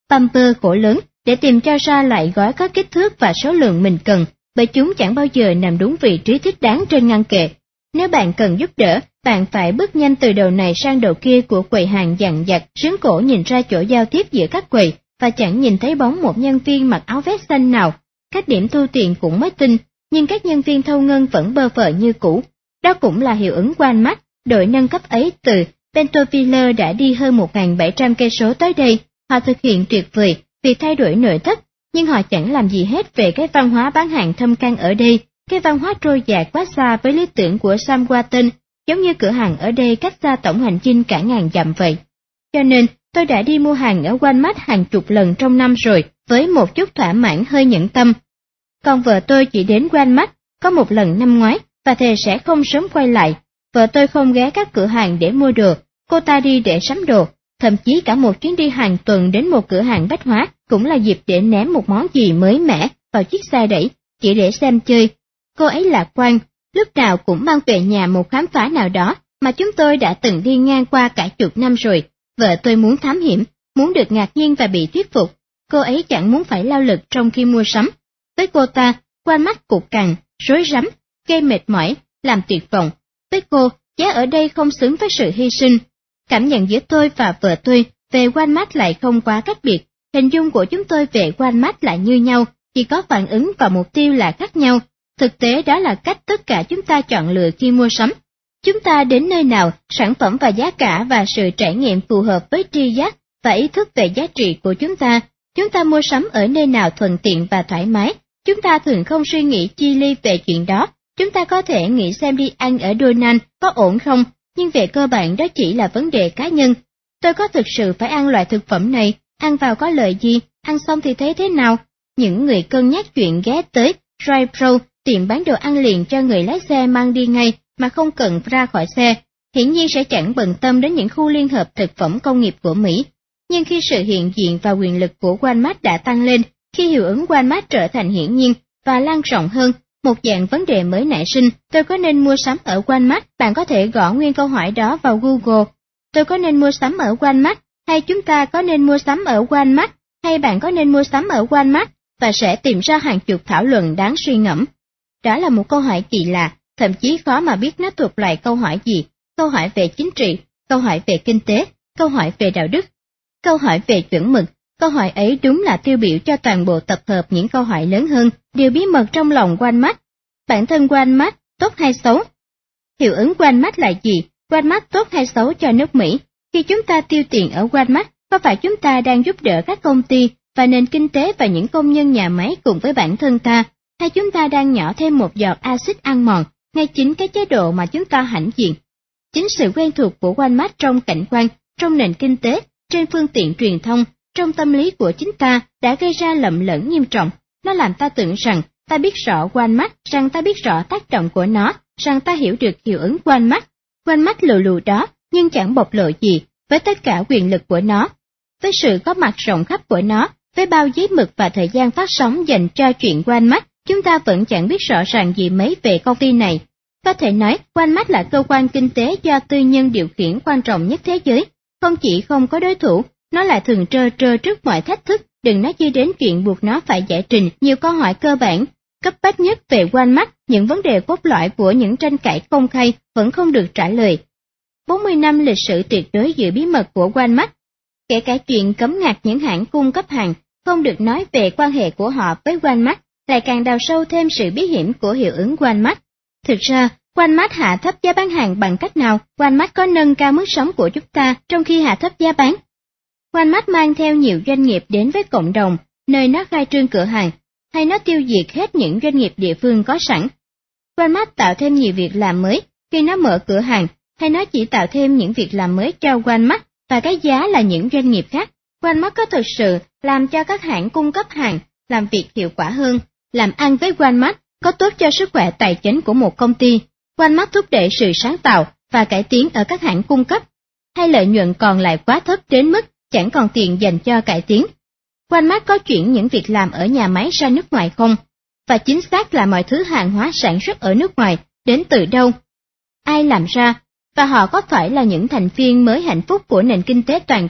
pamper khổ lớn để tìm cho ra loại gói có kích thước và số lượng mình cần, bởi chúng chẳng bao giờ nằm đúng vị trí thích đáng trên ngăn kệ. Nếu bạn cần giúp đỡ, bạn phải bước nhanh từ đầu này sang đầu kia của quầy hàng dằn vặt, sướng cổ nhìn ra chỗ giao tiếp giữa các quầy, và chẳng nhìn thấy bóng một nhân viên mặc áo vest xanh nào. Các điểm thu tiền cũng mới tinh, nhưng các nhân viên thâu ngân vẫn bơ phờ như cũ. Đó cũng là hiệu ứng Walmart, đội nâng cấp ấy từ Bentonville đã đi hơn một nghìn bảy trăm cây số tới đây. Họ thực hiện tuyệt vời việc thay đổi nội thất, nhưng họ chẳng làm gì hết về cái văn hóa bán hàng thâm căn ở đây. Cái văn hóa trôi dạt quá xa với lý tưởng của Sam Walton, giống như cửa hàng ở đây cách xa tổng hành dinh cả ngàn dặm vậy. Cho nên, tôi đã đi mua hàng ở Walmart hàng chục lần trong năm rồi, với một chút thỏa mãn hơi nhẫn tâm. Còn vợ tôi chỉ đến Walmart có một lần năm ngoái, và thề sẽ không sớm quay lại. Vợ tôi không ghé các cửa hàng để mua đồ, cô ta đi để sắm đồ. Thậm chí cả một chuyến đi hàng tuần đến một cửa hàng bách hóa cũng là dịp để ném một món gì mới mẻ vào chiếc xe đẩy, chỉ để xem chơi. Cô ấy lạc quan, lúc nào cũng mang về nhà một khám phá nào đó mà chúng tôi đã từng đi ngang qua cả chục năm rồi. Vợ tôi muốn thám hiểm, muốn được ngạc nhiên và bị thuyết phục. Cô ấy chẳng muốn phải lao lực trong khi mua sắm. Với cô ta, Walmart cục cằn, rối rắm, gây mệt mỏi, làm tuyệt vọng. Với cô, giá ở đây không xứng với sự hy sinh. Cảm nhận giữa tôi và vợ tôi về Walmart lại không quá cách biệt. Hình dung của chúng tôi về Walmart lại như nhau, chỉ có phản ứng và mục tiêu là khác nhau. Thực tế đó là cách tất cả chúng ta chọn lựa khi mua sắm. Chúng ta đến nơi nào, sản phẩm và giá cả và sự trải nghiệm phù hợp với tri giác và ý thức về giá trị của chúng ta. Chúng ta mua sắm ở nơi nào thuận tiện và thoải mái. Chúng ta thường không suy nghĩ chi ly về chuyện đó. Chúng ta có thể nghĩ xem đi ăn ở Donald có ổn không, nhưng về cơ bản đó chỉ là vấn đề cá nhân. Tôi có thực sự phải ăn loại thực phẩm này, ăn vào có lợi gì, ăn xong thì thấy thế nào? Những người cân nhắc chuyện ghé tới drive-thru, tiệm bán đồ ăn liền cho người lái xe mang đi ngay mà không cần ra khỏi xe, hiển nhiên sẽ chẳng bận tâm đến những khu liên hợp thực phẩm công nghiệp của Mỹ. Nhưng khi sự hiện diện và quyền lực của Walmart đã tăng lên, khi hiệu ứng Walmart trở thành hiển nhiên và lan rộng hơn, một dạng vấn đề mới nảy sinh, tôi có nên mua sắm ở Walmart? Bạn có thể gõ nguyên câu hỏi đó vào Google. Tôi có nên mua sắm ở Walmart? Hay chúng ta có nên mua sắm ở Walmart? Hay bạn có nên mua sắm ở Walmart? Và sẽ tìm ra hàng chục thảo luận đáng suy ngẫm. Đó là một câu hỏi kỳ lạ, thậm chí khó mà biết nó thuộc loại câu hỏi gì. Câu hỏi về chính trị, câu hỏi về kinh tế, câu hỏi về đạo đức, câu hỏi về chuẩn mực. Câu hỏi ấy đúng là tiêu biểu cho toàn bộ tập hợp những câu hỏi lớn hơn, điều bí mật trong lòng Walmart. Bản thân Walmart tốt hay xấu? Hiệu ứng Walmart là gì? Walmart tốt hay xấu cho nước Mỹ? Khi chúng ta tiêu tiền ở Walmart, có phải chúng ta đang giúp đỡ các công ty và nền kinh tế và những công nhân nhà máy cùng với bản thân ta, hay chúng ta đang nhỏ thêm một giọt axit ăn mòn ngay chính cái chế độ mà chúng ta hãnh diện? Chính sự quen thuộc của Walmart trong cảnh quan, trong nền kinh tế, trên phương tiện truyền thông, trong tâm lý của chính ta đã gây ra lầm lẫn nghiêm trọng. Nó làm ta tưởng rằng ta biết rõ Walmart, rằng ta biết rõ tác động của nó, rằng ta hiểu được hiệu ứng Walmart. Walmart lù lù đó, nhưng chẳng bộc lộ gì, với tất cả quyền lực của nó, với sự có mặt rộng khắp của nó, với bao giấy mực và thời gian phát sóng dành cho chuyện Walmart, chúng ta vẫn chẳng biết rõ ràng gì mấy về công ty này. Có thể nói, Walmart là cơ quan kinh tế do tư nhân điều khiển quan trọng nhất thế giới. Không chỉ không có đối thủ, nó lại thường trơ trơ trước mọi thách thức, đừng nói chi đến chuyện buộc nó phải giải trình nhiều câu hỏi cơ bản, cấp bách nhất về Walmart, những vấn đề cốt lõi của những tranh cãi công khai vẫn không được trả lời. bốn mươi năm lịch sử tuyệt đối giữ bí mật của Walmart, kể cả chuyện cấm ngặt những hãng cung cấp hàng, không được nói về quan hệ của họ với Walmart, lại càng đào sâu thêm sự bí hiểm của hiệu ứng Walmart. Thực ra, Walmart hạ thấp giá bán hàng bằng cách nào? Walmart có nâng cao mức sống của chúng ta trong khi hạ thấp giá bán. Walmart mang theo nhiều doanh nghiệp đến với cộng đồng, nơi nó khai trương cửa hàng, hay nó tiêu diệt hết những doanh nghiệp địa phương có sẵn. Walmart tạo thêm nhiều việc làm mới khi nó mở cửa hàng, hay nó chỉ tạo thêm những việc làm mới cho Walmart và cái giá là những doanh nghiệp khác. Walmart có thực sự làm cho các hãng cung cấp hàng làm việc hiệu quả hơn. Làm ăn với Walmart có tốt cho sức khỏe tài chính của một công ty. Walmart thúc đẩy sự sáng tạo và cải tiến ở các hãng cung cấp, hay lợi nhuận còn lại quá thấp đến mức chẳng còn tiền dành cho cải tiến. Walmart có chuyển những việc làm ở nhà máy ra nước ngoài không? Và chính xác là mọi thứ hàng hóa sản xuất ở nước ngoài đến từ đâu? Ai làm ra? Và họ có phải là những thành viên mới hạnh phúc của nền kinh tế toàn cầu,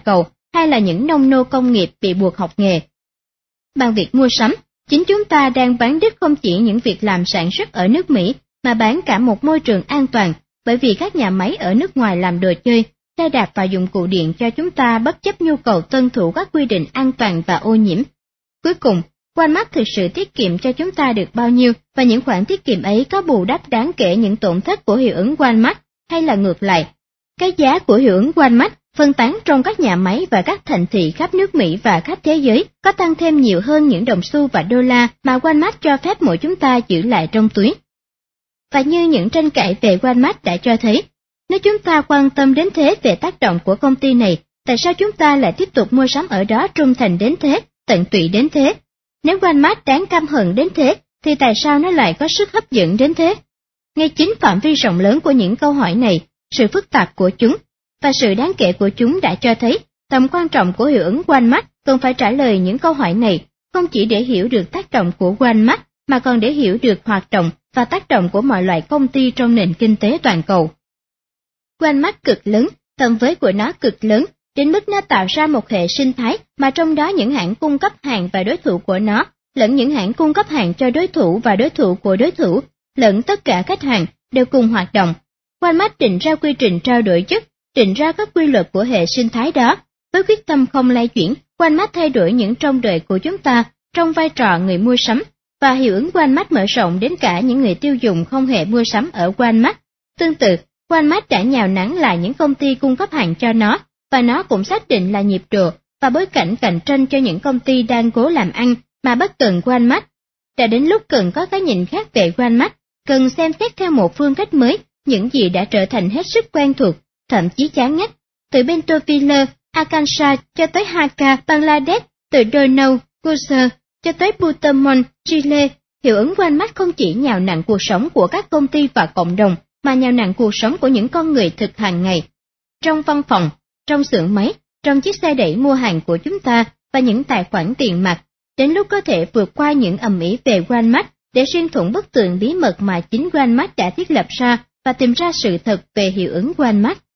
hay là những nông nô công nghiệp bị buộc học nghề. Bằng việc mua sắm, chính chúng ta đang bán đứt không chỉ những việc làm sản xuất ở nước Mỹ, mà bán cả một môi trường an toàn, bởi vì các nhà máy ở nước ngoài làm đồ chơi, xe đạp và dụng cụ điện cho chúng ta bất chấp nhu cầu tuân thủ các quy định an toàn và ô nhiễm. Cuối cùng, Walmart thực sự tiết kiệm cho chúng ta được bao nhiêu, và những khoản tiết kiệm ấy có bù đắp đáng kể những tổn thất của hiệu ứng Walmart, hay là ngược lại? Cái giá của hiệu ứng Walmart phân tán trong các nhà máy và các thành thị khắp nước Mỹ và khắp thế giới có tăng thêm nhiều hơn những đồng xu và đô la mà Walmart cho phép mỗi chúng ta giữ lại trong túi. Và như những tranh cãi về Walmart đã cho thấy, nếu chúng ta quan tâm đến thế về tác động của công ty này, tại sao chúng ta lại tiếp tục mua sắm ở đó trung thành đến thế, tận tụy đến thế? Nếu Walmart đáng căm hận đến thế, thì tại sao nó lại có sức hấp dẫn đến thế? Ngay chính phạm vi rộng lớn của những câu hỏi này, sự phức tạp của chúng, và sự đáng kể của chúng đã cho thấy tầm quan trọng của hiệu ứng Walmart. Cần phải trả lời những câu hỏi này, không chỉ để hiểu được tác động của Walmart, mà còn để hiểu được hoạt động và tác động của mọi loại công ty trong nền kinh tế toàn cầu. Walmart cực lớn, tầm với của nó cực lớn, đến mức nó tạo ra một hệ sinh thái mà trong đó những hãng cung cấp hàng và đối thủ của nó, lẫn những hãng cung cấp hàng cho đối thủ và đối thủ của đối thủ, lẫn tất cả khách hàng đều cùng hoạt động. Walmart định ra quy trình trao đổi chất, định ra các quy luật của hệ sinh thái đó. Với quyết tâm không lay chuyển, Walmart thay đổi những trông đợi của chúng ta trong vai trò người mua sắm, và hiệu ứng Walmart mở rộng đến cả những người tiêu dùng không hề mua sắm ở Walmart. Tương tự, Walmart đã nhào nắn lại những công ty cung cấp hàng cho nó, và nó cũng xác định là nhịp độ và bối cảnh cạnh tranh cho những công ty đang cố làm ăn mà bất cần Walmart. Đã đến lúc cần có cái nhìn khác về Walmart, cần xem xét theo một phương cách mới những gì đã trở thành hết sức quen thuộc, thậm chí chán ngắt, từ Bentonville, Arkansas cho tới Dhaka, Bangladesh, từ Donau, Gujarat cho tới Butamont, Chile. Hiệu ứng Walmart không chỉ nhào nặn cuộc sống của các công ty và cộng đồng, mà nhào nặn cuộc sống của những con người thực hàng ngày. Trong văn phòng, trong xưởng máy, trong chiếc xe đẩy mua hàng của chúng ta và những tài khoản tiền mặt, đến lúc có thể vượt qua những ầm ĩ về Walmart để xuyên thủng bức tường bí mật mà chính Walmart đã thiết lập ra và tìm ra sự thật về hiệu ứng Walmart.